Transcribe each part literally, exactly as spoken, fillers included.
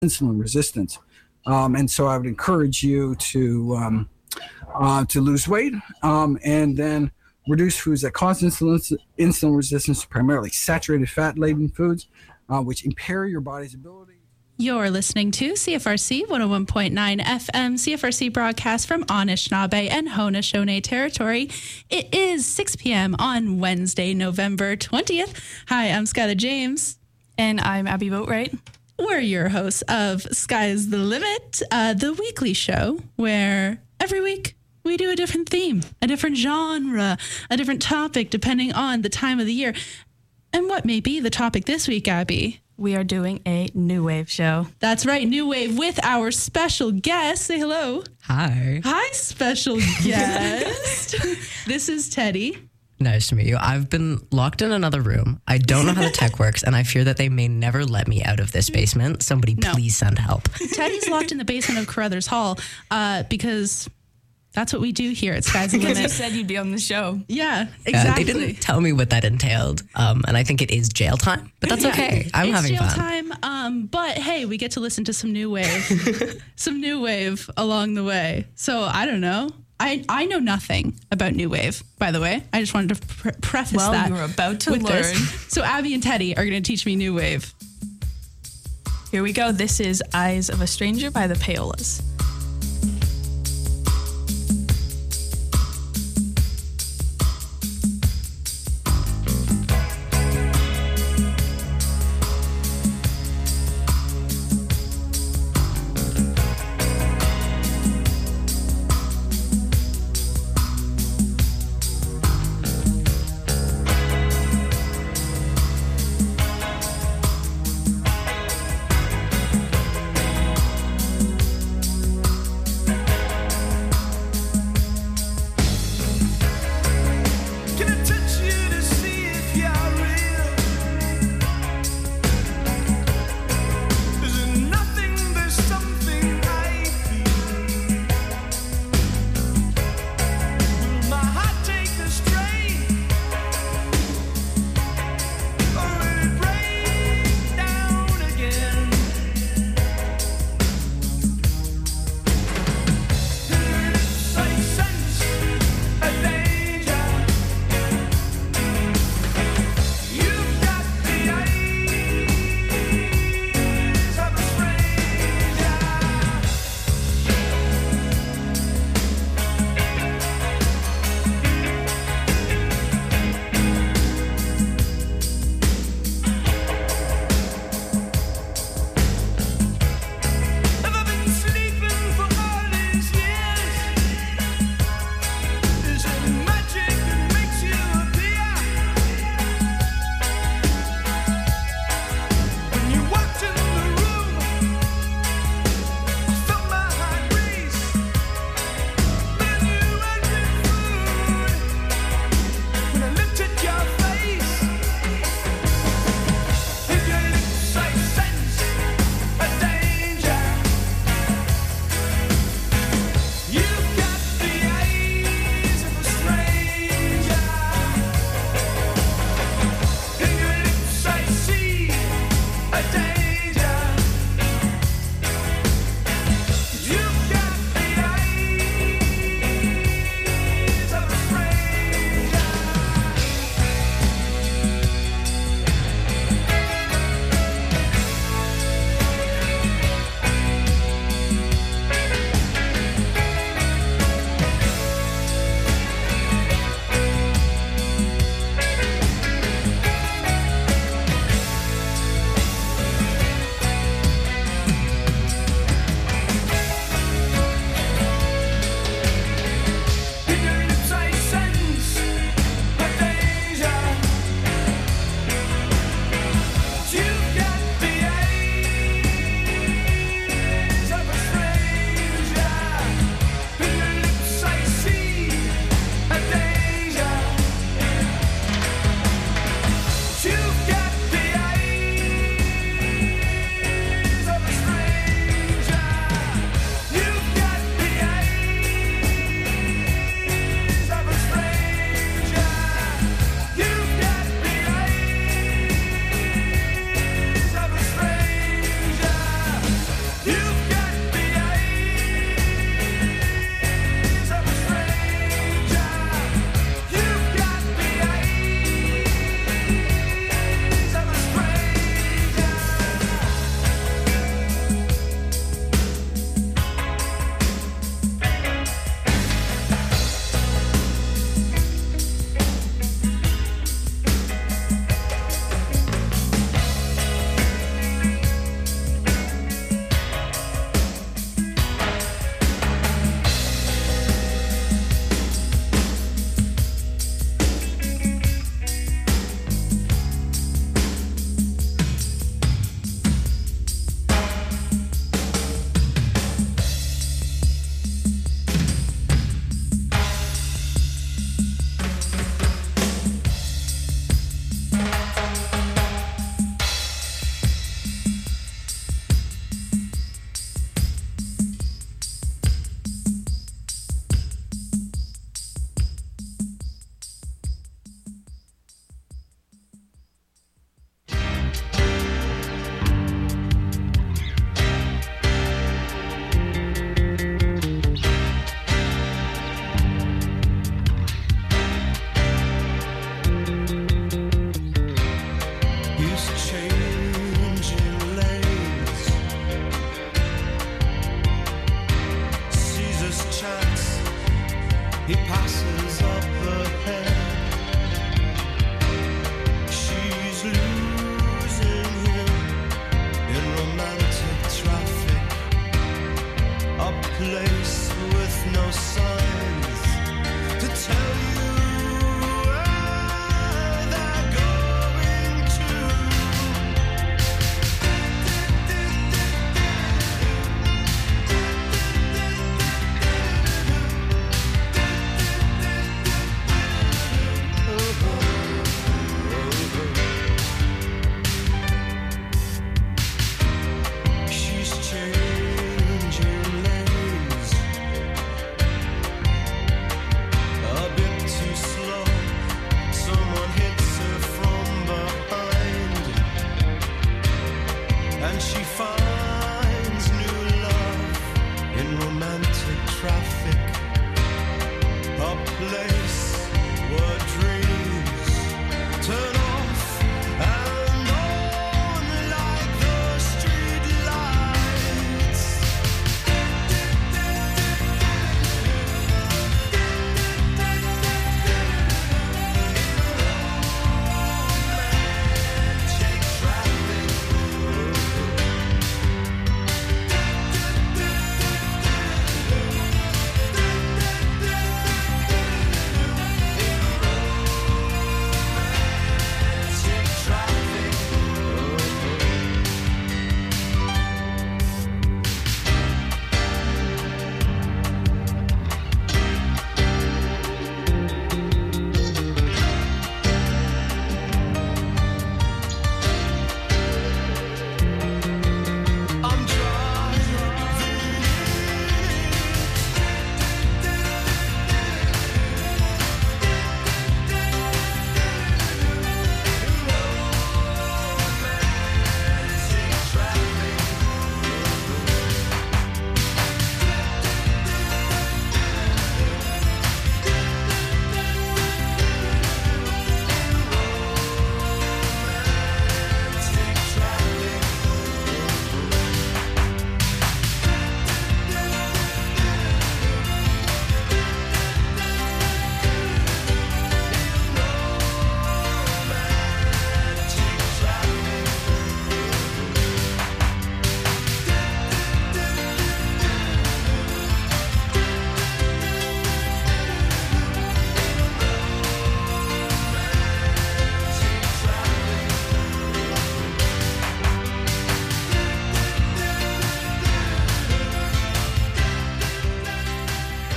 insulin resistance. Um, and so I would encourage you to um, uh, to lose weight um, and then reduce foods that cause insulin, insulin resistance, primarily saturated fat-laden foods, uh, which impair your body's ability. You're listening to C F R C one oh one point nine F M, C F R C broadcast from Anishinaabe and Haudenosaunee territory. It is six p.m. on Wednesday, November twentieth. Hi, I'm Skylar James. And I'm Abby Boatwright. We're your hosts of Sky's the Limit, uh, the weekly show where every week we do a different theme, a different genre, a different topic depending on the time of the year. And what may be the topic this week, Abby? We are doing a New Wave show. That's right, New Wave with our special guest. Say hello. Hi. Hi, special guest. This is Teddy. Nice to meet you. I've been locked in another room. I don't know how the tech works, and I fear that they may never let me out of this basement. Somebody No. please send help. Teddy's locked in the basement of Carruthers Hall uh, because that's what we do here at Sky's the Because you Limit. said you'd be on the show. Yeah, Yeah, exactly. they didn't tell me what that entailed, um, and I think it is jail time, but that's Yeah. okay. I'm it's having jail fun. time, um, but hey, we get to listen to some new wave, some new wave along the way. So I don't know. I, I know nothing about new wave, by the way. I just wanted to pre- preface Well, that. you're about to with learn. this. So Abby and Teddy are going to teach me new wave. Here we go. This is Eyes of a Stranger by the Paolas.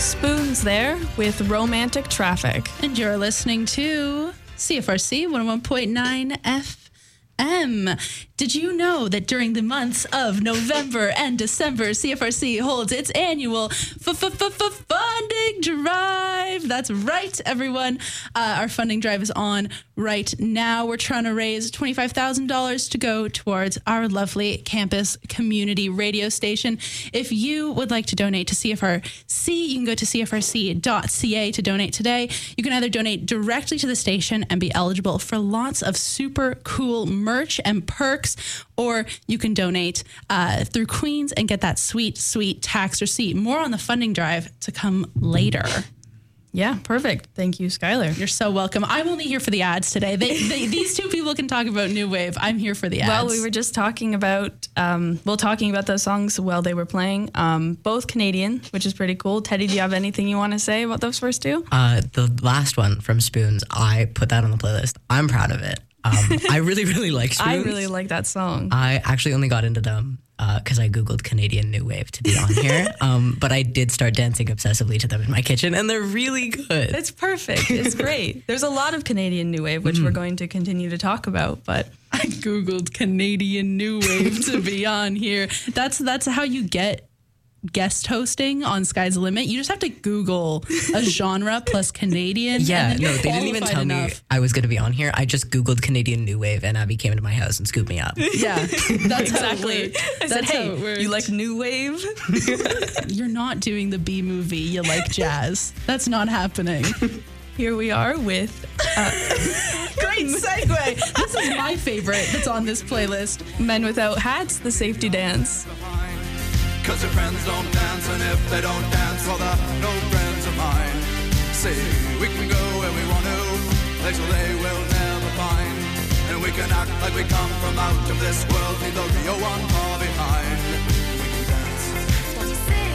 Spoons there with Romantic Traffic. And you're listening to C F R C one oh one point nine F M. Did you know that during the months of November and December, C F R C holds its annual funding drive? That's right, everyone. Uh, our funding drive is on right now. We're trying to raise twenty-five thousand dollars to go towards our lovely campus community radio station. If you would like to donate to C F R C, you can go to C F R C dot C A to donate today. You can either donate directly to the station and be eligible for lots of super cool merch and perks, or you can donate uh, through Queens and get that sweet, sweet tax receipt. More on the funding drive to come later. Yeah, perfect. Thank you, Skylar. You're so welcome. I'm only here for the ads today. They, they, these two people can talk about New Wave. I'm here for the ads. Well, we were just talking about, um, well, talking about those songs while they were playing. Um, both Canadian, which is pretty cool. Teddy, do you have anything you want to say about those first two? Uh, the last one from Spoons, I put that on the playlist. I'm proud of it. Um, I really, really like Spoons. I really like that song. I actually only got into them because uh, I Googled Canadian New Wave to be on here. Um, but I did start dancing obsessively to them in my kitchen, and they're really good. It's perfect. It's great. There's a lot of Canadian New Wave, which mm. we're going to continue to talk about, but I Googled Canadian New Wave to be on here. That's that's how you get guest hosting on Sky's the Limit. You just have to Google a genre plus Canadian. Yeah, and no, they didn't even tell enough. me I was going to be on here. I just Googled Canadian New Wave, and Abby came into my house and scooped me up. Yeah, that's exactly. I said, that's hey, you like New Wave? You're not doing the B movie. You like jazz. That's not happening. Here we are with uh, great segue. This is my favorite that's on this playlist. Men Without Hats, the safety dance. Cause your friends don't dance, and if they don't dance, well, they're no friends of mine. See, we can go where we want to, places they will never find. And we can act like we come from out of this world, leave the real one far behind. We can dance. What you say?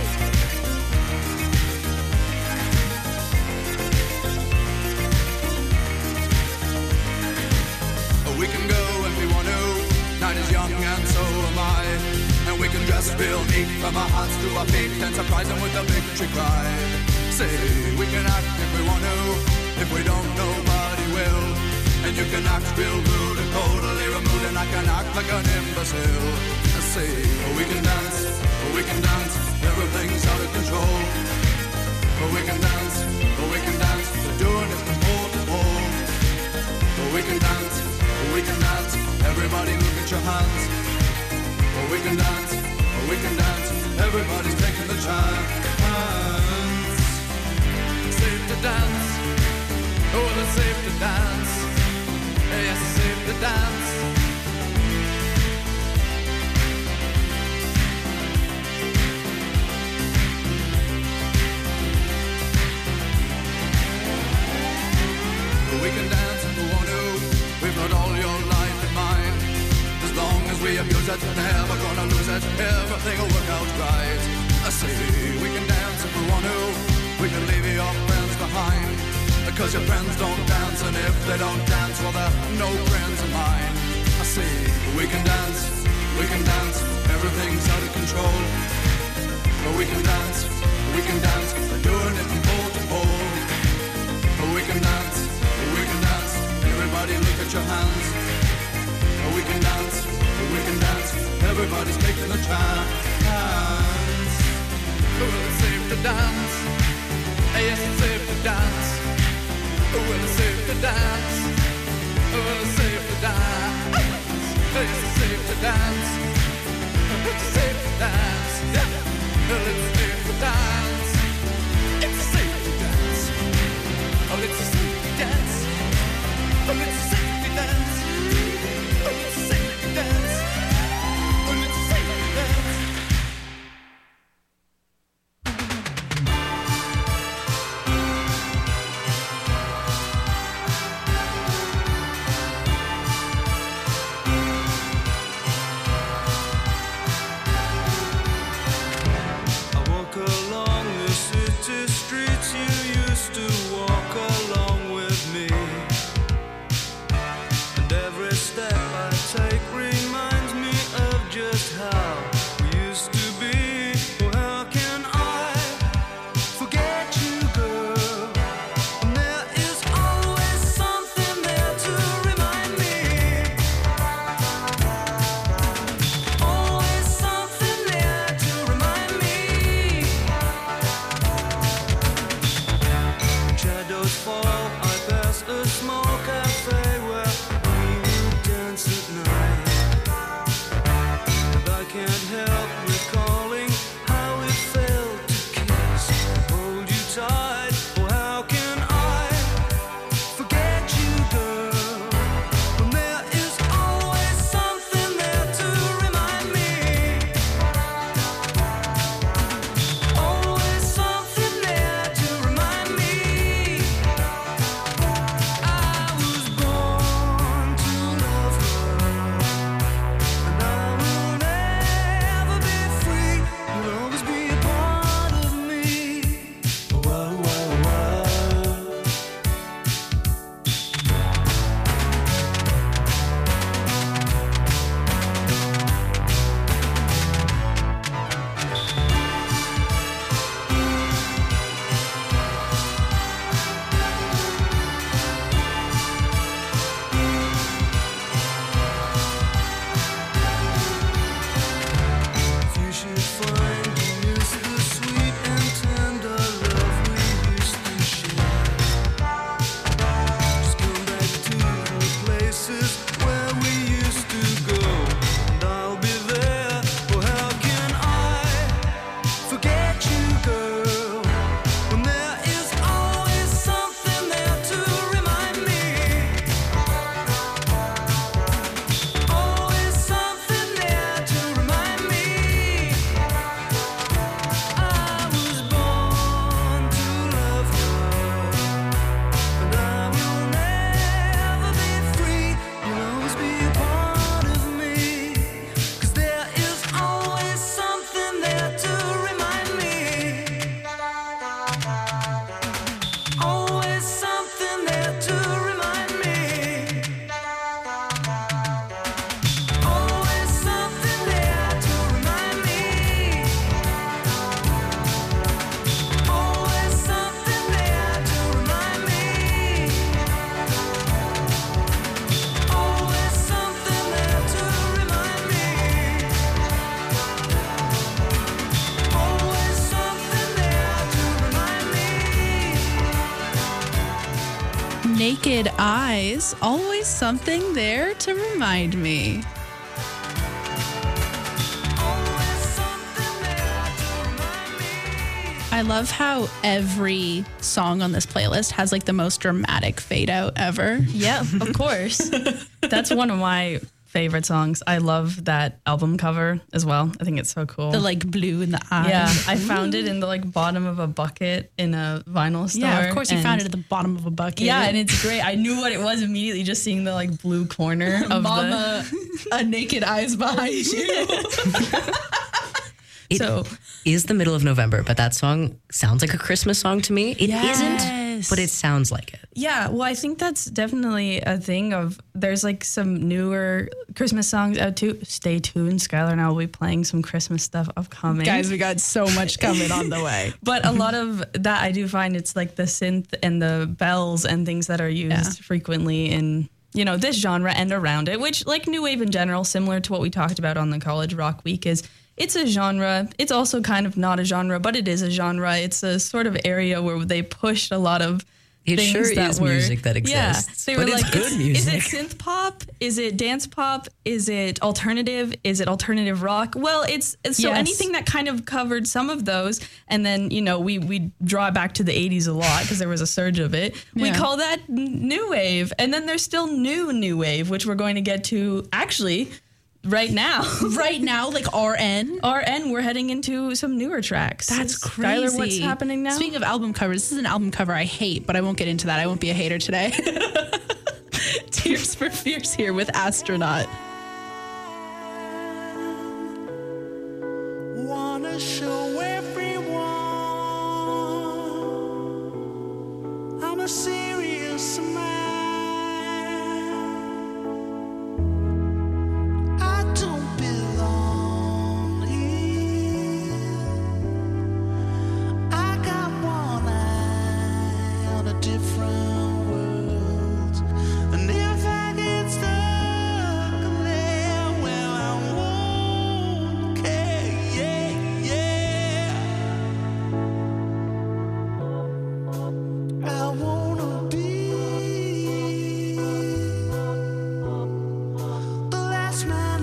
We can go if we want to, night is young and so am I. And we can dress real neat from our hearts to our feet and surprise them with a victory cry. Say, we can act if we want to, if we don't, nobody will. And you can act real rude and totally removed, and I can act like an imbecile. I say, oh, we can dance, oh, we can dance, everything's out of control. Oh, we can dance, oh, we can dance, we're doing it from pole to pole. Oh, we can dance, oh, we can dance, everybody look at your hands. Oh, we can dance, oh, we can dance, everybody's taking the chance. Safe to dance, oh, it's safe to dance. Yes, it's safe to dance. Oh, we can dance if we want to, we've got all your life in mind. As long as we abuse it, never gonna lose it, everything will work out right. I say, we can dance if we want to, we can leave your friends behind. Because your friends don't dance, and if they don't dance, well, they're no friends of mine. I say, we can dance, we can dance, everything's out of control. But we can dance, we can dance, we're doing it from pole to pole. But we can dance, we can dance, everybody look at your hands. We can dance, we can dance, everybody's taking a chance. Well, it's safe to dance, yes, it's safe to dance. Well, it's safe to dance, well, it's safe to dance. Yes, it's safe to dance, it's safe to dance. Well, it's safe to dance, it's safe to dance. Oh, it's safe to dance, oh, it's safe to dance. Oh, it's safe to dance. Oh, it's safe to dance. naked eyes, always something there to remind me. I love how every song on this playlist has like the most dramatic fade out ever. Yeah, of course. That's one of my favorite songs. I love that album cover as well. I think it's so cool. The like blue in the eyes. Yeah, I found it in the like bottom of a bucket in a vinyl store. Yeah, of course you and found it at the bottom of a bucket. Yeah, and it's great. I knew what it was immediately just seeing the like blue corner of Mama, the a naked eyes behind you. It So- is the middle of November, but that song sounds like a Christmas song to me. It Yes. not but it sounds like it. Yeah, well, I think that's definitely a thing of there's like some newer Christmas songs out too. Stay tuned. Skylar and I will be playing some Christmas stuff upcoming. Guys, we got so much coming on the way. But a lot of that I do find it's like the synth and the bells and things that are used Yeah. frequently in, you know, this genre and around it, which like new wave in general, similar to what we talked about on the College Rock Week, is it's a genre. It's also kind of not a genre, but it is a genre. It's a sort of area where they pushed a lot of It things sure that is were, music that exists, Yeah, they but were it's like, good is, music. Is it synth pop? Is it dance pop? Is it alternative? Is it alternative rock? Well, it's, it's so Yes. anything that kind of covered some of those, and then you know we we draw it back to the eighties a lot because there was a surge of it. We Yeah. call that n- new wave, and then there's still new new wave, which we're going to get to actually right now. Right now, like R N. R N, we're heading into some newer tracks. That's crazy. Skylar, what's happening now? Speaking of album covers, this is an album cover I hate, but I won't get into that. I won't be a hater today. Tears for Fears here with Astronaut. Wanna show everyone I'm a serious man. I don't belong here. I got one eye on a different world, and if I get stuck there, well, I won't care. Yeah, yeah. I wanna be the last man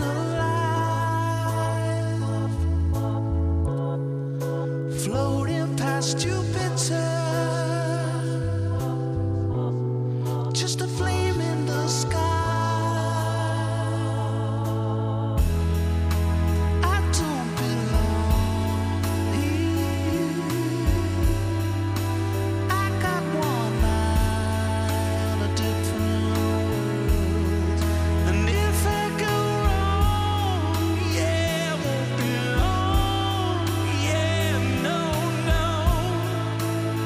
alive, floating past Jupiter, just a flame in the sky. I don't belong here. I got one eye on a different world, and if I go wrong, yeah, I won't belong. Yeah, no, no.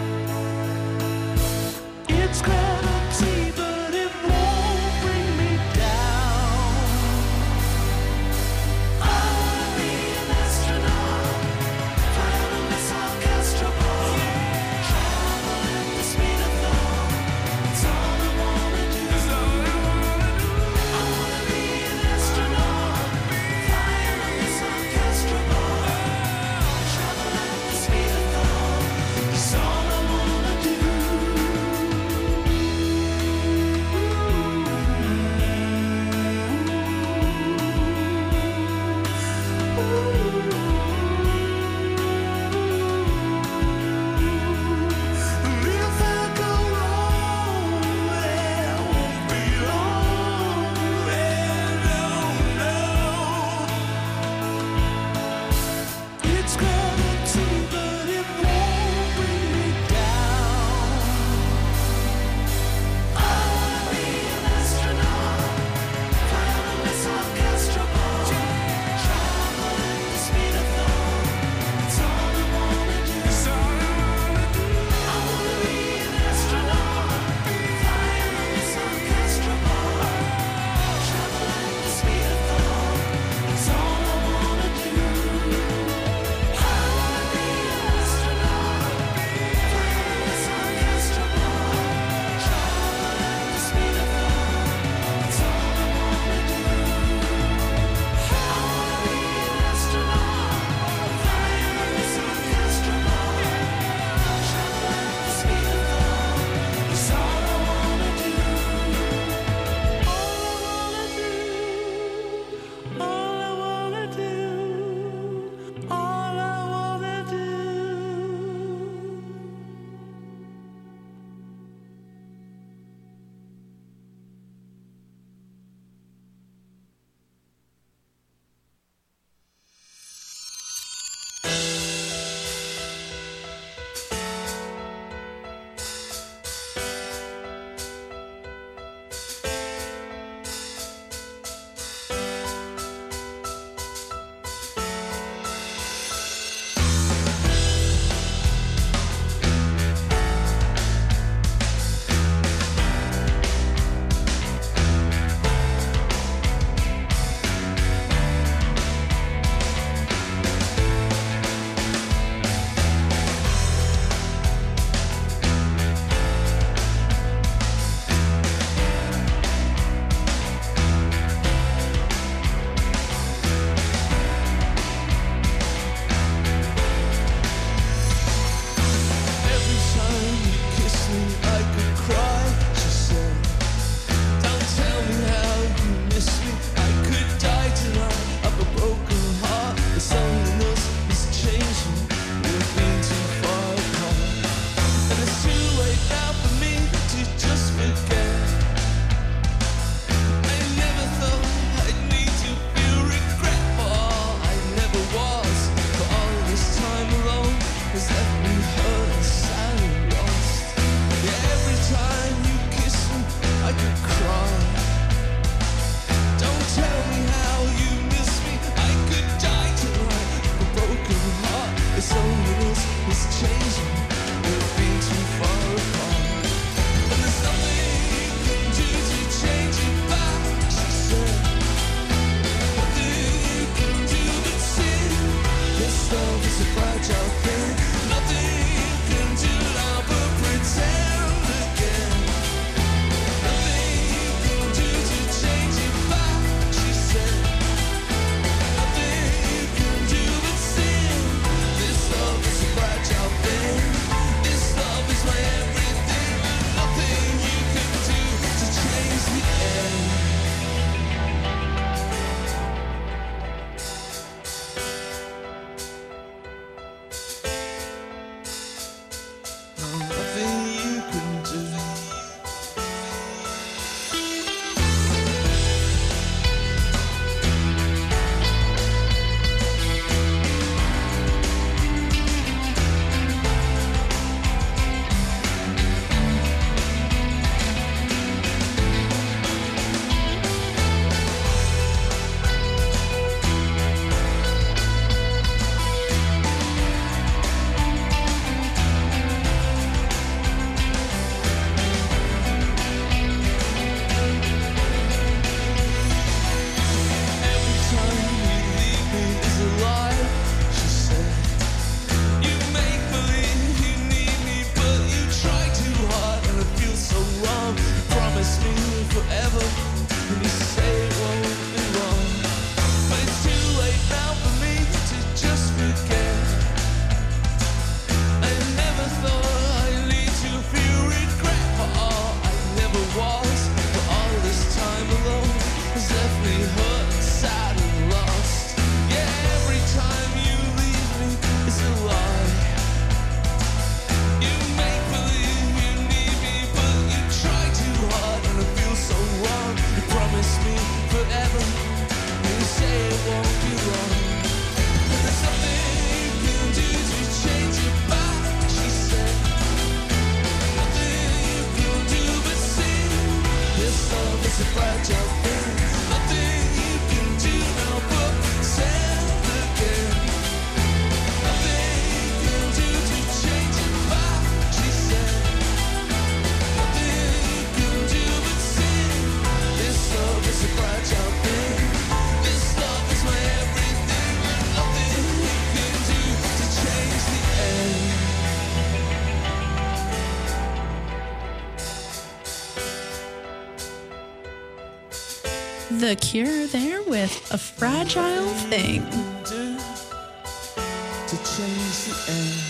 It's only this, it's changing. We've been too far apart. And there's nothing you can do to change it back, she said. Nothing you can do but sin. This love is a fragile thing. Nothing you can do now but pretend again. Nothing you can do to change it back, she said. Nothing you can do but sin. This love is a fragile thing. This love is my everything. Nothing you can do to change the end. No, nothing you can do. Every time you leave me is a lie, she said. You make believe you need me, but you try too hard and it feels so wrong. You promise me forever, and you say it won't be wrong. But it's too late now for me to just forget. I never thought I'd lead to feel regret for all I never was. But all this time alone has left me hurt, sad and lost. Yeah, every time you leave me, it's a lie. You make believe you need me, but you try too hard and it feels so wrong. You promise me forever, and you say it won't be wrong. And there's nothing you can do to change it back, she said. Nothing you can do but sin. This love is a fragile thing. Nothing you can do now but send again. Nothing you can do to change it back, she said. Nothing you can do but sin. This love is a fragile thing. This love is my everything. And nothing you can do to change the end. The Cure there with A Fragile Thing. Do to change the end.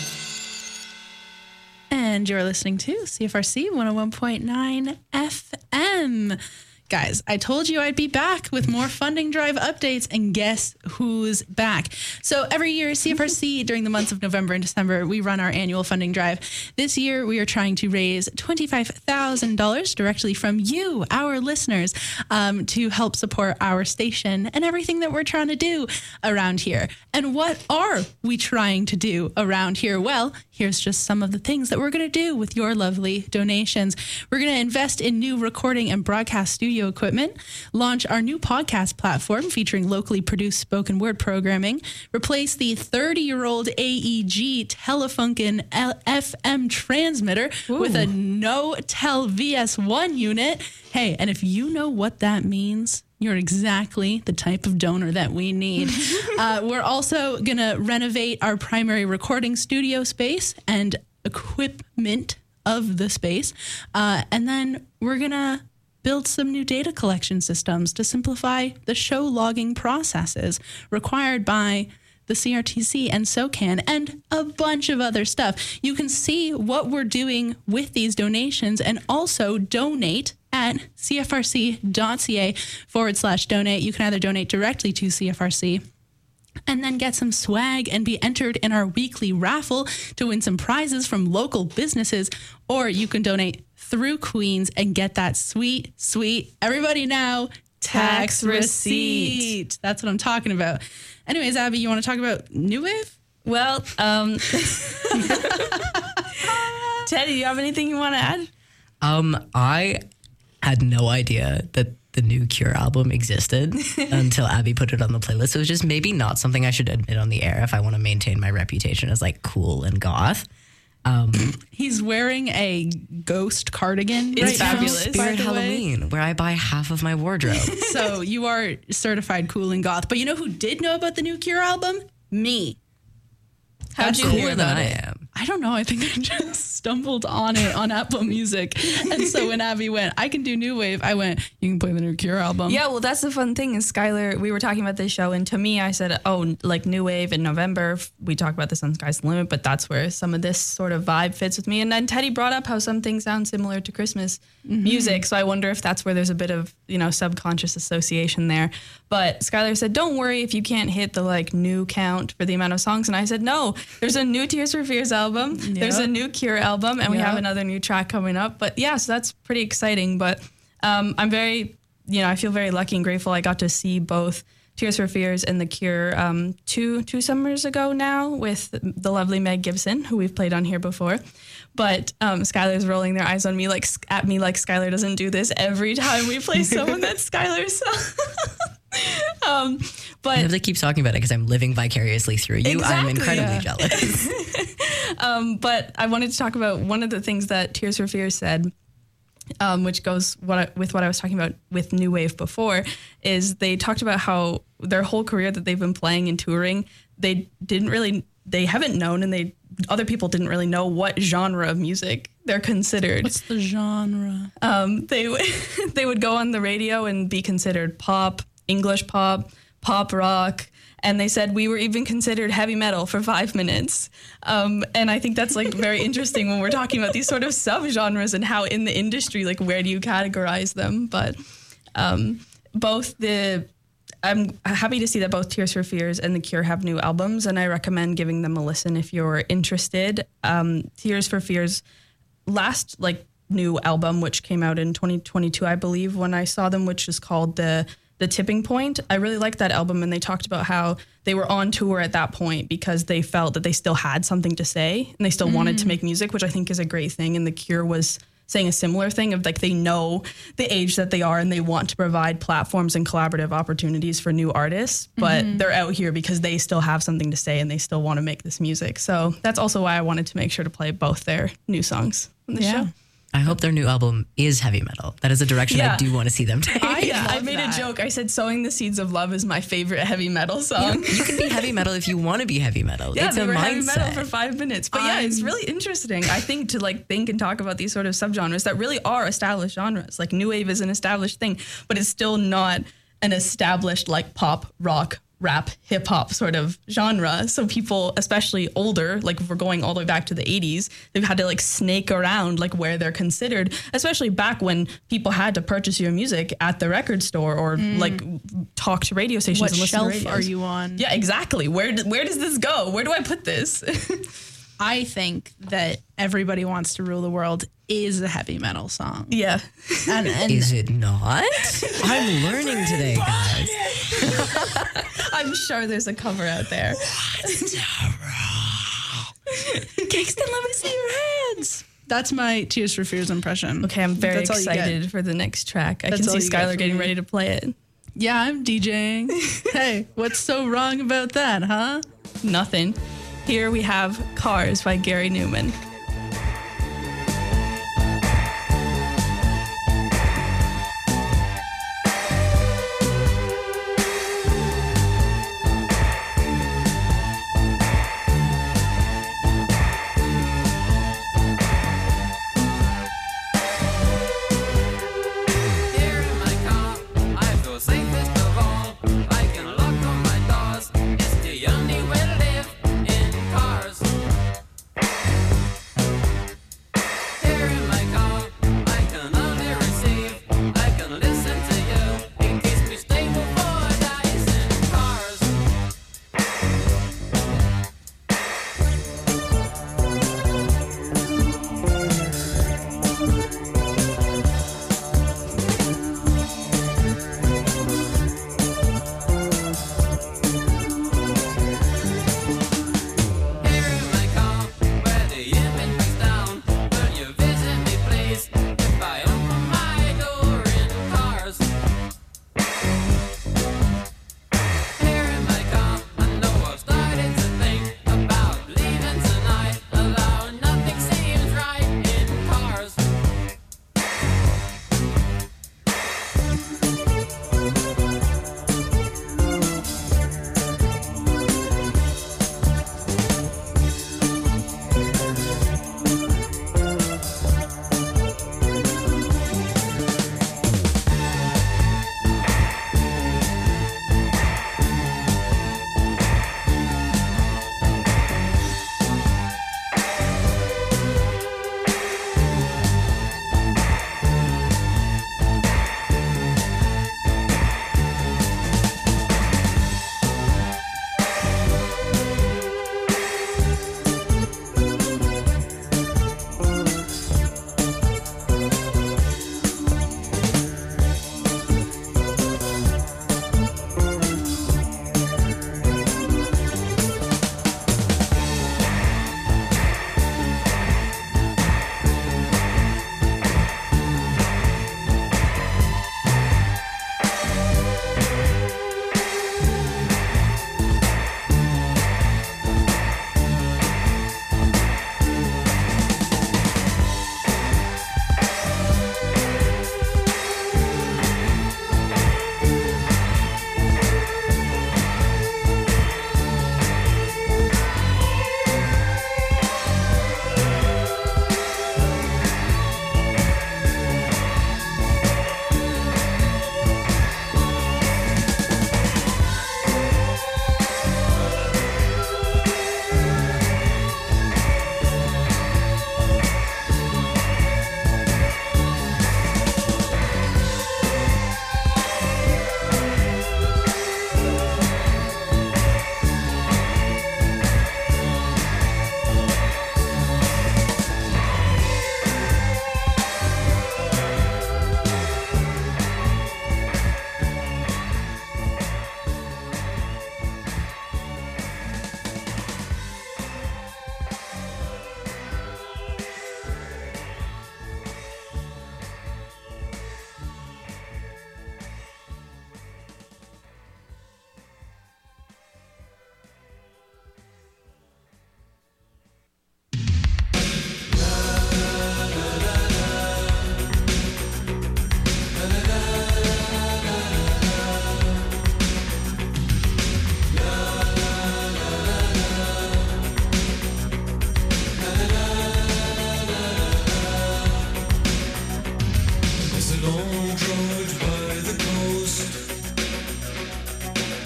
And you're listening to C F R C one oh one point nine F M. Guys, I told you I'd be back with more funding drive updates, and guess who's back? So every year, C F R C, during the months of November and December, we run our annual funding drive. This year, we are trying to raise twenty-five thousand dollars directly from you, our listeners, um, to help support our station and everything that we're trying to do around here. And what are we trying to do around here? Well, here's just some of the things that we're going to do with your lovely donations. We're going to invest in new recording and broadcast studio equipment, launch our new podcast platform featuring locally produced spoken word programming, replace the thirty-year-old A E G Telefunken L- F M transmitter with a no-tel V S one unit. Hey, and if you know what that means, you're exactly the type of donor that we need. uh, we're also going to renovate our primary recording studio space and equipment of the space. Uh, and then we're going to build some new data collection systems to simplify the show logging processes required by the C R T C and SOCAN, and a bunch of other stuff. You can see what we're doing with these donations and also donate at cfrc.ca forward slash donate. You can either donate directly to C F R C and then get some swag and be entered in our weekly raffle to win some prizes from local businesses, or you can donate through Queens and get that sweet, sweet, everybody now, tax, Tax receipt. receipt. That's what I'm talking about. Anyways, Abby, you want to talk about New Wave? Well, um, Teddy, do you have anything you want to add? Um, I had no idea that the new Cure album existed until Abby put it on the playlist. It was just maybe not something I should admit on the air if I want to maintain my reputation as like cool and goth. Um, He's wearing a ghost cardigan. It's right now, fabulous. by Spirit the way. Halloween, where I buy half of my wardrobe. So you are certified cool and goth. But you know who did know about the new Cure album? Me. How'd That's you cooler hear than about I it? am. I don't know. I think I just stumbled on it on Apple Music. And so when Abby went, I can do new wave, I went, you can play the new Cure album. Yeah, well, that's the fun thing is Skylar, we were talking about this show, and to me, I said, oh, like New Wave in November. We talked about this on Sky's the Limit, but that's where some of this sort of vibe fits with me. And then Teddy brought up how some things sound similar to Christmas mm-hmm. music. So I wonder if that's where there's a bit of, you know, subconscious association there. But Skylar said, don't worry if you can't hit the like new count for the amount of songs. And I said, no, there's a new Tears for Fears album. Yep. There's a new Cure album, and we Yep. have another new track coming up. But yeah, so that's pretty exciting. But um, I'm very, you know, I feel very lucky and grateful I got to see both Tears for Fears and The Cure um, two two summers ago now with the lovely Meg Gibson, who we've played on here before. But um, Skylar's rolling their eyes on me like at me like Skylar doesn't do this every time we play someone that's Skylar's song. um, but I have to keep talking about it because I'm living vicariously through you. Exactly, I'm incredibly yeah. jealous. um, but I wanted to talk about one of the things that Tears for Fears said, um, which goes what I, with what I was talking about with New Wave before, is they talked about how their whole career that they've been playing and touring, they didn't really, they haven't known, and they other people didn't really know what genre of music they're considered. What's the genre? Um, they w- they would go on the radio and be considered pop, English pop, pop rock, and they said we were even considered heavy metal for five minutes. Um, and I think that's like very interesting when we're talking about these sort of subgenres and how in the industry, like where do you categorize them? But um, both the I'm happy to see that both Tears for Fears and The Cure have new albums, and I recommend giving them a listen if you're interested. Um, Tears for Fears last like new album, which came out in twenty twenty-two, I believe, when I saw them, which is called the the Tipping Point. I really liked that album, and they talked about how they were on tour at that point because they felt that they still had something to say and they still mm. wanted to make music, which I think is a great thing. And The Cure was saying a similar thing of like they know the age that they are and they want to provide platforms and collaborative opportunities for new artists, but mm-hmm. they're out here because they still have something to say and they still want to make this music. So that's also why I wanted to make sure to play both their new songs on the yeah. show. I hope their new album is heavy metal. That is a direction Yeah. I do want to see them take. I, yeah, I love made that. a joke. I said "Sowing the Seeds of Love" is my favorite heavy metal song. You can be heavy metal if you want to be heavy metal. Yeah, it's they a were mindset. heavy metal for five minutes. But yeah, it's really interesting, I think, to like think and talk about these sort of subgenres that really are established genres. Like New Wave is an established thing, but it's still not an established like pop, rock, rap, hip hop sort of genre. So people, especially older, like if we're going all the way back to the eighties, they've had to like snake around like where they're considered, especially back when people had to purchase your music at the record store or mm. like talk to radio stations What and listen to shelf radios. are you on? Yeah, exactly. Where do, where does this go? Where do I put this? I think that Everybody Wants to Rule the World is a heavy metal song. Yeah. And, and Is it not? I'm learning today, guys. I'm sure there's a cover out there. Kingston, let me see your hands. That's my Tears for Fears impression. Okay, I'm very That's all you get. excited for the next track. I That's can all see you get Skylar from getting me. ready to play it. Yeah, I'm DJing. Hey, what's so wrong about that, huh? Nothing. Here we have Cars by Gary Newman. Here in my car, I feel safest of all. I can lock all my doors. It's the only way to live in cars.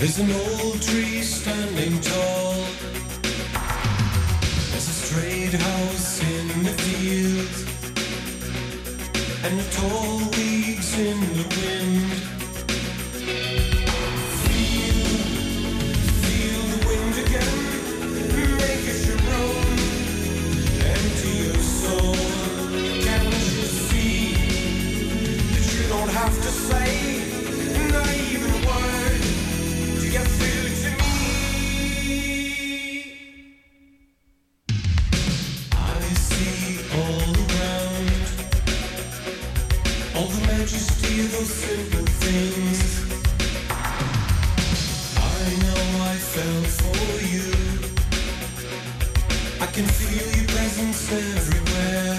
There's an old tree standing tall. There's a straight house in the field, and the tall weeds in the wind. Feel, feel the wind again. Make it your own. Empty your soul. Can't you see that you don't have to say not even a word to get through to me? I see all around all the majesty of those simple things. I know I fell for you. I can feel your presence everywhere.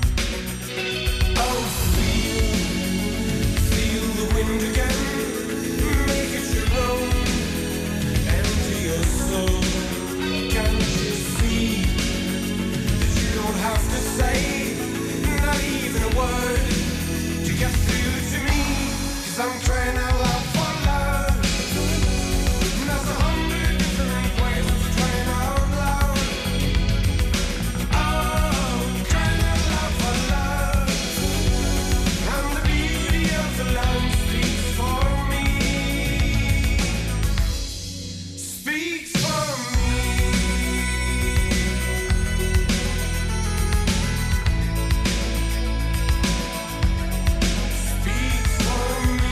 Oh, feel, feel the wind again. Make it your own. Empty your soul. Can't you see that you don't have to say not even a word to get through to me? 'Cause I'm crying out loud for love. And there's a hundred different ways of crying out loud. Oh, crying out loud for love. And the beauty of the land speaks for me. Speaks for me. Speaks for me.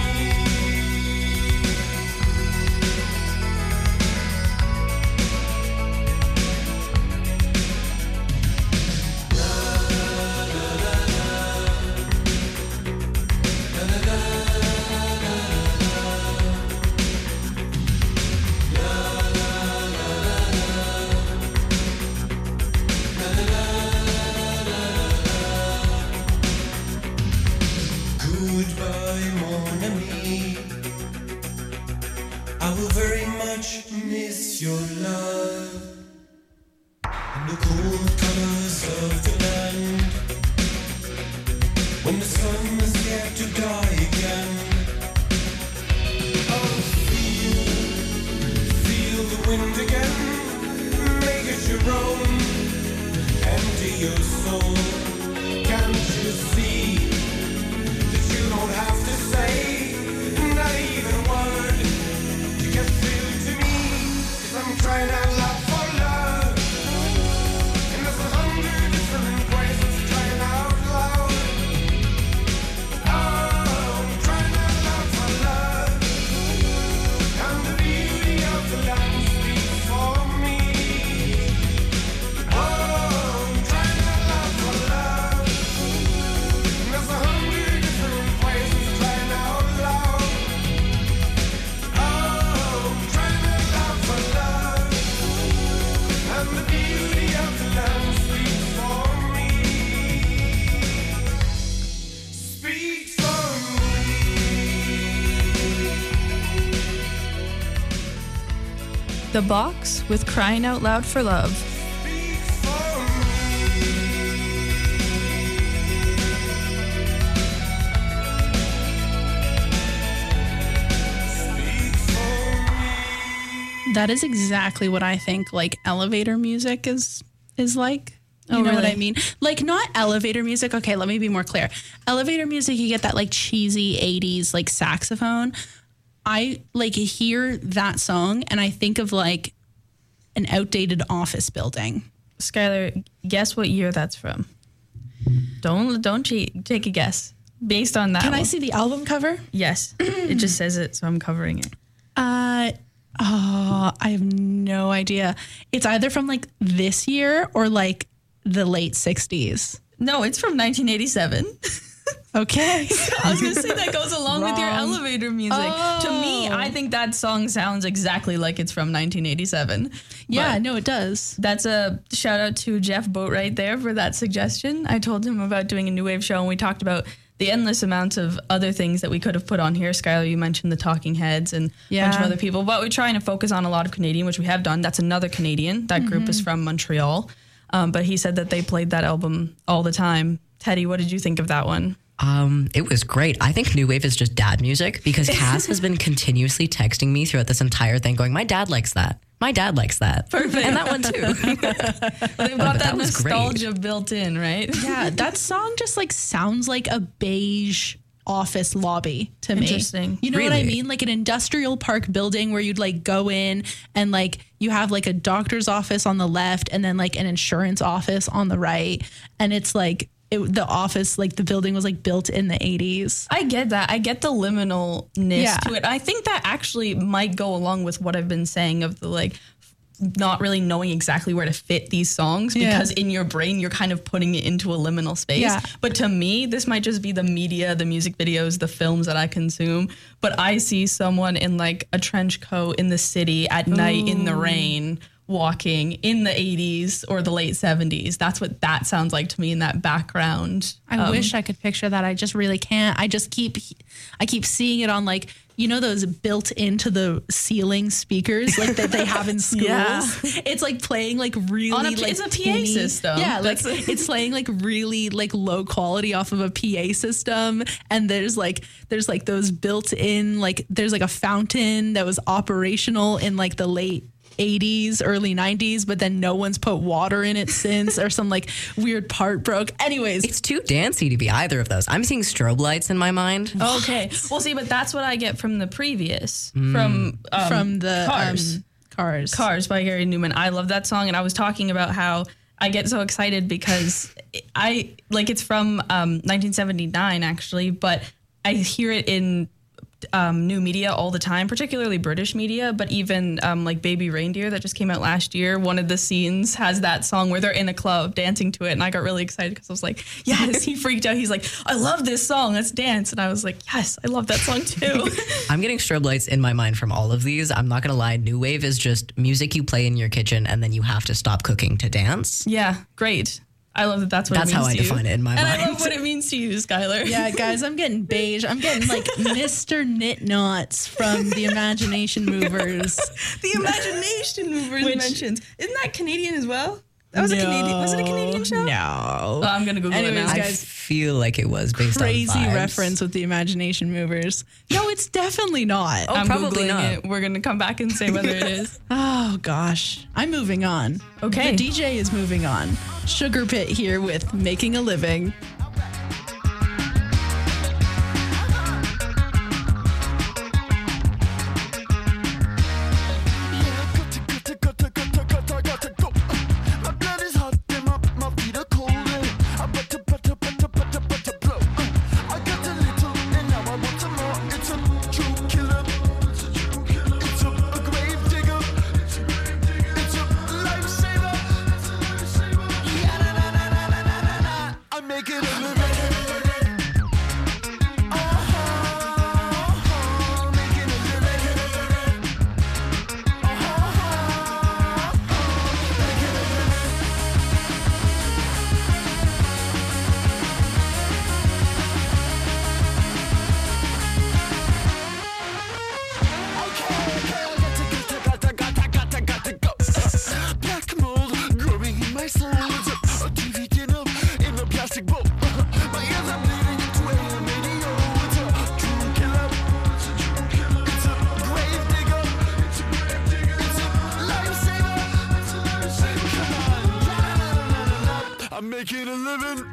Goodbye, mon ami. I will very much miss your love and the cold colors of the land when the sun is yet to die again. Oh, feel, feel the wind again. Make it your own. Empty your soul. Can't you see that you don't have to say not even a word to get through to me? 'Cause I'm crying out loud for love. And there's a hundred different ways of crying out loud. Oh, I'm crying out loud for love. And the beauty of the land speaks for me. Oh, I'm crying out loud for love. And there's a hundred different ways of crying out loud. Oh, I'm crying out loud for love. And the beauty of the land speaks for me. Speaks for me. The Box with Crying Out Loud for Love. Speaks for me. Speaks for me. That is exactly what I think like elevator music is is like. You Oh, know what really? I mean? Like not elevator music. Okay, let me be more clear. Elevator music, you get that like cheesy eighties like saxophone. I like hear that song and I think of like an outdated office building. Skylar, guess what year that's from? Don't don't cheat. Take a guess. Based on that Can one. I see the album cover? Yes. It just says it, so I'm covering it. Uh oh, I have no idea. It's either from like this year or like the late sixties. No, it's from nineteen eighty-seven. Okay. I was going to say that goes along with your Wrong. elevator music. To me, Oh. I think that song sounds exactly like it's from nineteen eighty-seven. Yeah, But no, it does. that's a shout out to Jeff Boatwright there for that suggestion. I told him about doing a new wave show and we talked about the endless amounts of other things that we could have put on here. Skylar, you mentioned the Talking Heads and a bunch of Yeah. other people, but we're trying to focus on a lot of Canadian, which we have done. That's another Canadian. That group is from Montreal. Um, but he said that they played that album all the time. Teddy, what did you think of that one? Um, it was great. I think new wave is just dad music because Cass has been continuously texting me throughout this entire thing going, my dad likes that. My dad likes that. Perfect. And that one too. They've got But that, that was great. nostalgia built in, right? Yeah, that song just like sounds like a beige office lobby to me. Interesting. You know what I Really? mean? Like an industrial park building where you'd like go in and like you have like a doctor's office on the left and then like an insurance office on the right. And it's like it, the office, like the building was like built in the eighties. I get that. I get the liminalness Yeah. to it. I think that actually might go along with what I've been saying of the like not really knowing exactly where to fit these songs because Yeah. in your brain you're kind of putting it into a liminal space. Yeah. But to me, this might just be the media, the music videos, the films that I consume. But I see someone in like a trench coat in the city at night in the rain walking in the eighties or the late seventies. That's what that sounds like to me in that background. I Um, wish I could picture that. I just really can't. I just keep, I keep seeing it on like, you know, those built into the ceiling speakers like that they have in schools. Yeah. It's like playing like really On a P- like it's a P A tinny- system. Yeah, like That's- it's playing like really like low quality off of a P A system. And there's like there's like those built in like there's like a fountain that was operational in like the late eighties, early nineties, but then no one's put water in it since, or some like weird part broke. Anyways, It's too dancey to be either of those. I'm seeing strobe lights in my mind. Okay. Well, see, but that's what I get from the previous, from um, from the Cars. um, Cars. Cars by Gary Newman. I love that song, and I was talking about how I get so excited because I like it's from um, nineteen seventy-nine actually, but I hear it in um, new media all the time, particularly British media, but even um, like Baby Reindeer that just came out last year. One of the scenes has that song where they're in a club dancing to it, and I got really excited because I was like, yes, he freaked out. He's like, I love this song, let's dance. And I was like, yes, I love that song too. I'm getting strobe lights in my mind from all of these. I'm not going to lie. New wave is just music you play in your kitchen and then you have to stop cooking to dance. Yeah, great. I love that that's what That's it means how I to you. define it in my and mind. I love what it means to you, Skylar. Yeah, guys, I'm getting beige. I'm getting like Mister Knit Knots from the Imagination Movers. The Imagination Movers Which- mentions. Isn't that Canadian as well? That was a Canadian. Was it a Canadian show? No. Oh, I'm gonna Google Anyways, it now. I guys, feel like it was based crazy on vibes. reference with the Imagination Movers. No, it's definitely not. I'm probably Googling not. it. We're gonna come back and say whether it is. Oh gosh, I'm moving on. Okay. The D J is moving on. Sugar Pit here with Making a Living. I'm making a living. Uh-huh. Making a living. Uh-huh. Making a living. Okay, okay, I gotta, gotta, gotta, gotta, gotta go. Black mold growing in my soul. It's a T V dinner in a plastic bowl. My ears are bleeding into alien radio. It's a true killer. It's a grave digger. It's a lifesaver. Come on. I'm making a living.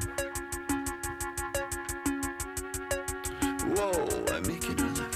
Whoa, I'm making a living.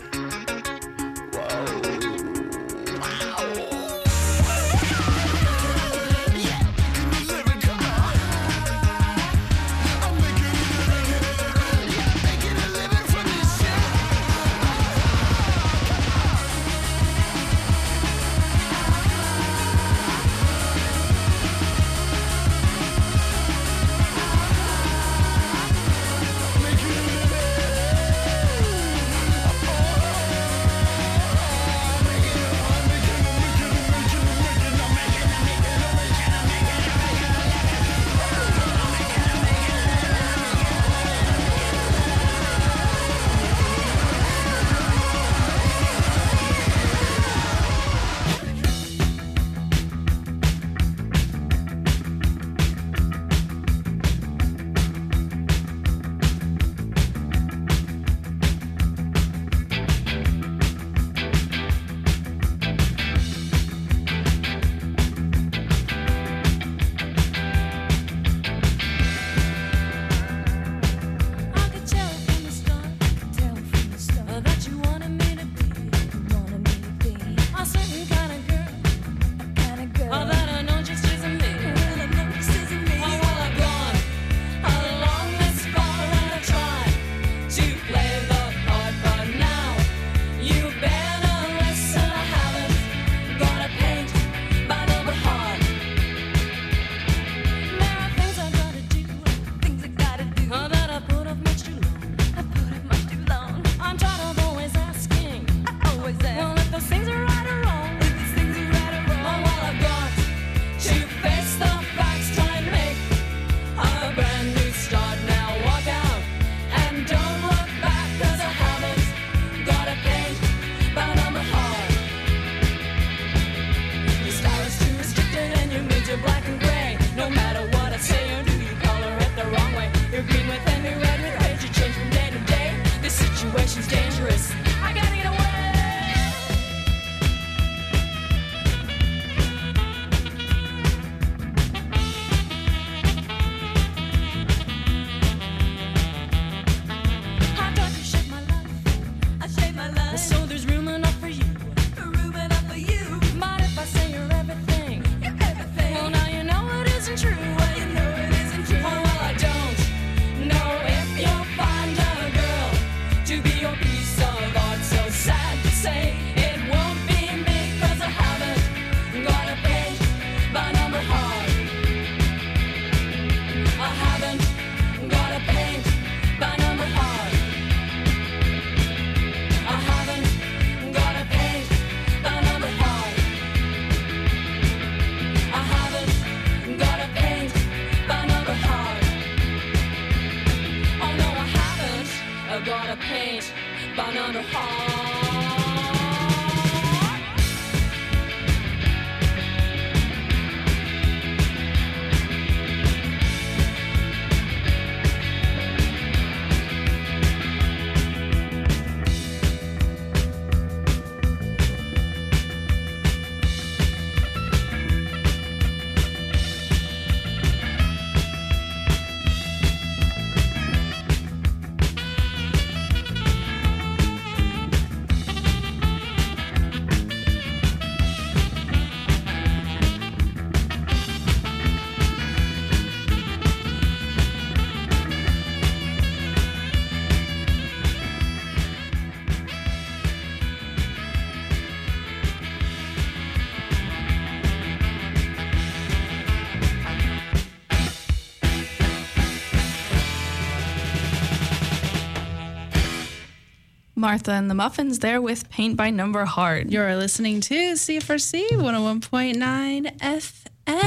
Martha and the Muffins there with Paint by Number Heart. You're listening to C F R C one oh one point nine F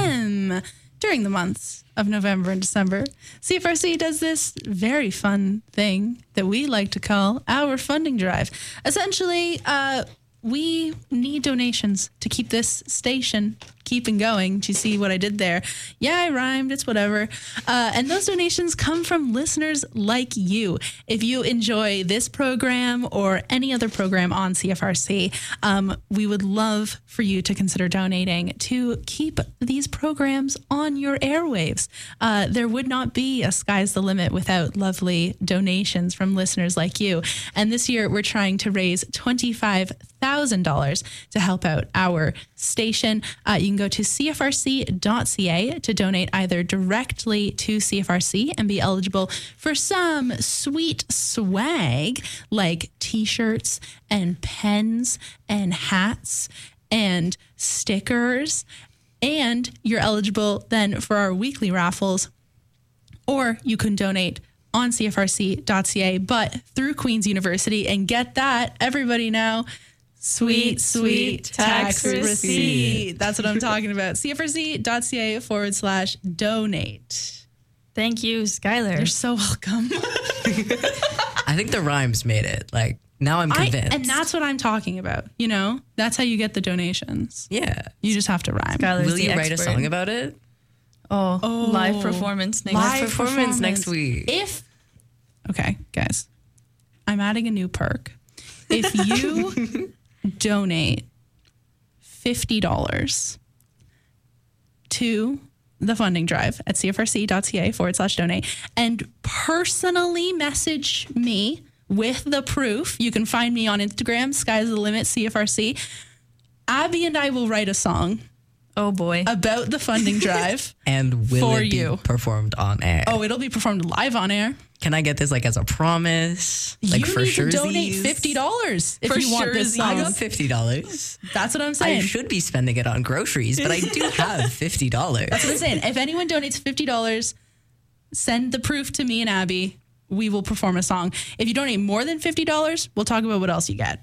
M. During the months of November and December, C F R C does this very fun thing that we like to call our funding drive. Essentially, uh, we need donations to keep this station keeping going. Do you see what I did there? Yeah, I rhymed. It's whatever. Uh, and those donations come from listeners like you. If you enjoy this program or any other program on C F R C, um, we would love for you to consider donating to keep these programs on your airwaves. Uh, there would not be a Sky's the Limit without lovely donations from listeners like you. And this year, we're trying to raise twenty-five thousand dollars to help out our station. Uh, you can go to C F R C dot C A to donate either directly to C F R C and be eligible for some sweet swag like t-shirts and pens and hats and stickers. And you're eligible then for our weekly raffles, or you can donate on C F R C dot C A, but through Queen's University. And get that, everybody now, Sweet, sweet tax receipt. That's what I'm talking about. C F R C dot C A forward slash donate. Thank you, Skylar. You're so welcome. I think the rhymes made it. Like, now I'm convinced. I, and that's what I'm talking about. You know, that's how you get the donations. Yeah. You just have to rhyme. Skylar's Will the you write a expert. song about it? Oh, Oh. live performance next Live performance next week. If, okay, guys, I'm adding a new perk. If you donate fifty dollars to the funding drive at C F R C dot C A forward slash donate and personally message me with the proof, you can find me on Instagram, Sky's the Limit C F R C. Abby and I will write a song Oh boy. about the funding drive. And will For it be you. performed on air? Oh, it'll be performed live on air. Can I get this like as a promise? Like you for need sure. to donate fifty dollars if For you want this suresies. I song. got fifty dollars. That's what I'm I saying. should be spending it on groceries, but I do have fifty dollars. That's what I'm saying. If anyone donates fifty dollars, send the proof to me and Abby. We will perform a song. If you donate more than fifty dollars, we'll talk about what else you get.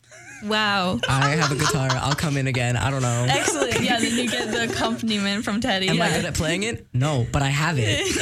Wow. I have a guitar. I'll come in again. I don't know. Excellent. Yeah, then you get the accompaniment from Teddy. Am yeah. I good at playing it? No, but I have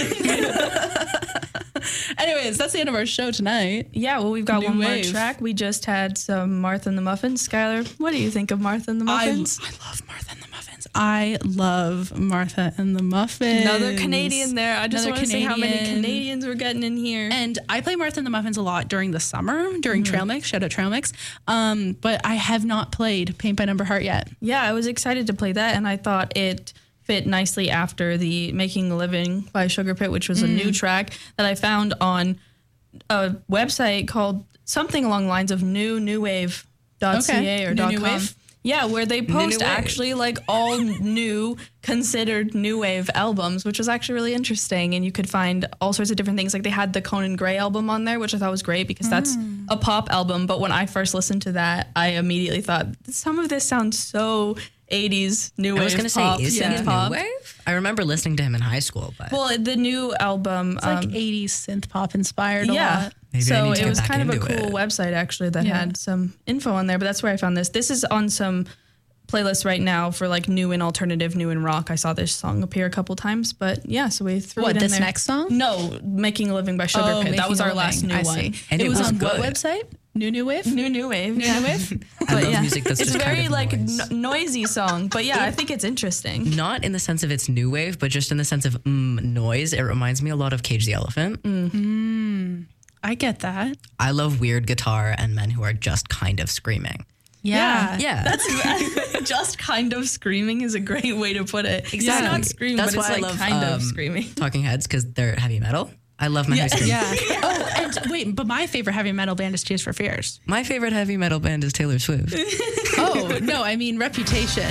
it. Anyways, that's the end of our show tonight. Yeah, well, we've got New one more wave. track. We just had some Martha and the Muffins. Skylar, what do you think of Martha and the I, I Muffins? love Martha and the Muffins. I love Martha and the Muffins. Another Canadian there. I just Another want to say how many Canadian. Canadians we're getting in here. And I play Martha and the Muffins a lot during the summer, during Trail Mix. Shout out Trail Mix. Um, but I have not played Paint by Number Heart yet. Yeah, I was excited to play that, and I thought it fit nicely after the Making a Living by Sugar Pit, which was a new track that I found on a website called something along the lines of new new wave dot c a Okay. or New dot New com. Wave? Yeah, where they New post New Wave. actually like all new considered new wave albums, which was actually really interesting. And you could find all sorts of different things. Like they had the Conan Gray album on there, which I thought was great because that's a pop album. But when I first listened to that, I immediately thought some of this sounds so eighties new wave I was going to say, pop. is he synth a pop. new wave? I remember listening to him in high school, but Well, the new album, It's like um, eighties synth pop inspired a yeah. lot. Maybe I so need to it get was back kind of a into cool it. website actually that Yeah. had some info on there. But that's where I found this. This is on some playlists right now for like new and alternative, new and rock. I saw this song appear a couple times, but yeah, so we threw What, it in this there. next song? No, Making a Living by Sugar Oh, Pit. That Making was a our Living. last new I one. see. And it, it was, was on what good. website? New New Wave? New New Wave. New yeah. New Wave? I But love yeah, music that's it's just a very kind of like noise. no- noisy song. But yeah, I think it's interesting. Not in the sense of it's new wave, but just in the sense of mm, noise. It reminds me a lot of Cage the Elephant. I get that. I love weird guitar and men who are just kind of screaming. Yeah. Yeah. That's just kind of screaming is a great way to put it. It's Exactly. not screaming, That's but it's why I like love, kind um, of screaming. Talking Heads, because they're heavy metal. I love men who scream. Yeah. Oh, and wait, but my favorite heavy metal band is Tears for Fears. My favorite heavy metal band is Taylor Swift. Oh, no, I mean Reputation.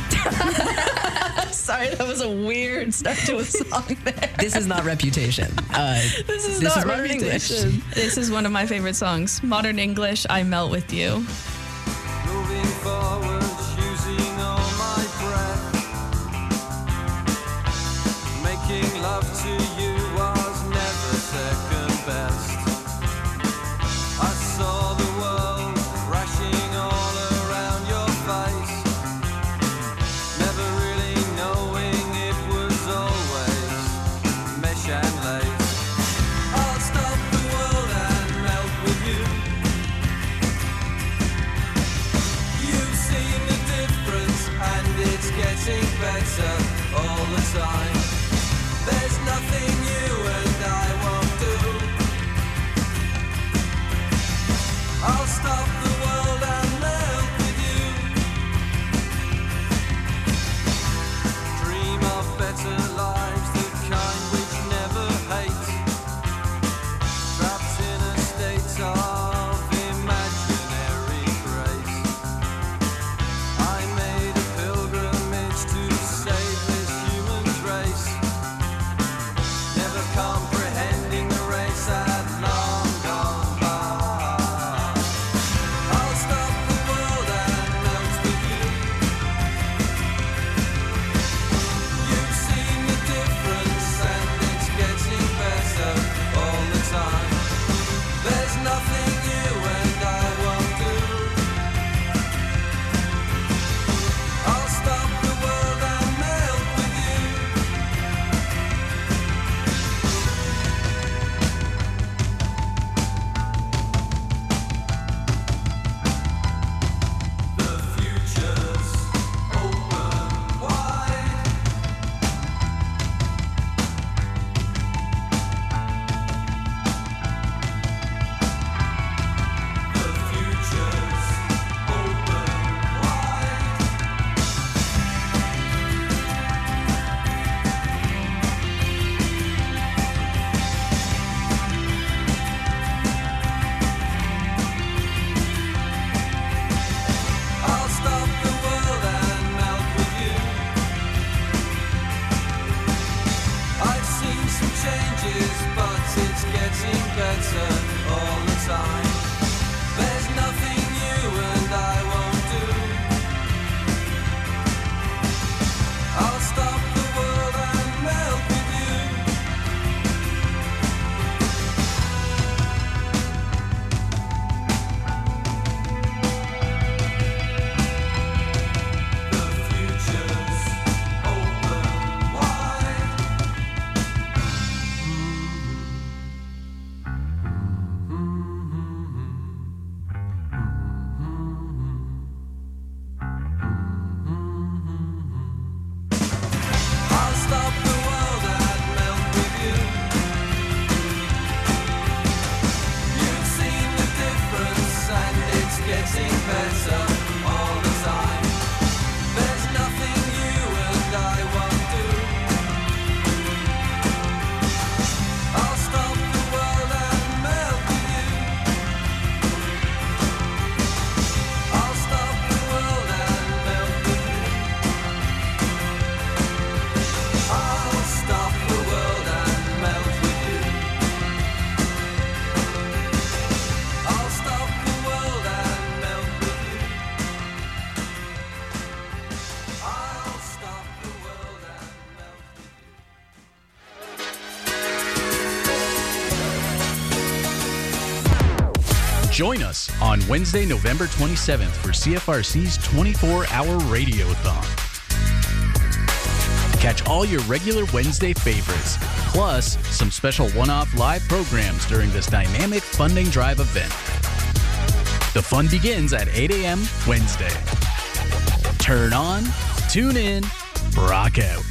Sorry, that was a weird start to a song there. This is not Reputation. Uh, This is this not is Modern English. Reputation. This is one of my favorite songs. Modern English, I Melt With You. Moving forward, using all my breath. Making love to you was never second best. I saw the world crashing all around your face. Never really knowing it was always mesh and lace. I'll stop the world and melt with you. You've seen the difference and it's getting better all the time. There's nothing you and I won't do. I'll stop the world and melt with you. Dream of better lives, the kind which never hate. Trapped in a state of imaginary grace. I made a pilgrimage to save this human race. Never comprehending the race had long gone by. I'll stop the world and melt with you. You've seen the difference and it's getting better all the time. There's nothing you and I won't do. I'll stop the world and melt with you. The future's open wide. The future's open wide. I'll stop the world and melt with you. I've seen some changes, but it's getting better all the time. There's nothing you and I won't do. I'll stop the world and melt with you. The future's open wide. I'll stop the world and melt with you. You've seen the difference and it's getting better all the time. There's nothing you and I won't do. I'll stop the world and melt with you. I'll stop the world and melt with you. I'll stop the world and melt with you. I'll stop the world and melt with you. I'll stop the world and melt with you. Join us on Wednesday, November twenty-seventh for C F R C's twenty-four hour Radiothon. Catch all your regular Wednesday favorites, plus some special one-off live programs during this dynamic funding drive event. The fun begins at eight a.m. Wednesday. Turn on, tune in, rock out.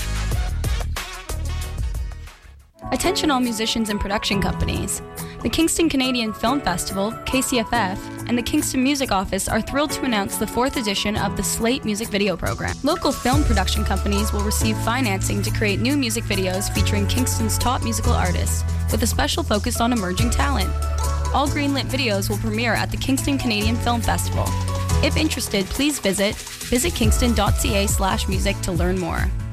Attention all musicians and production companies. The Kingston Canadian Film Festival, K C F F, and the Kingston Music Office are thrilled to announce the fourth edition of the Slate Music Video Program. Local film production companies will receive financing to create new music videos featuring Kingston's top musical artists, with a special focus on emerging talent. All greenlit videos will premiere at the Kingston Canadian Film Festival. If interested, please visit visit kingston dot c a slash music to learn more.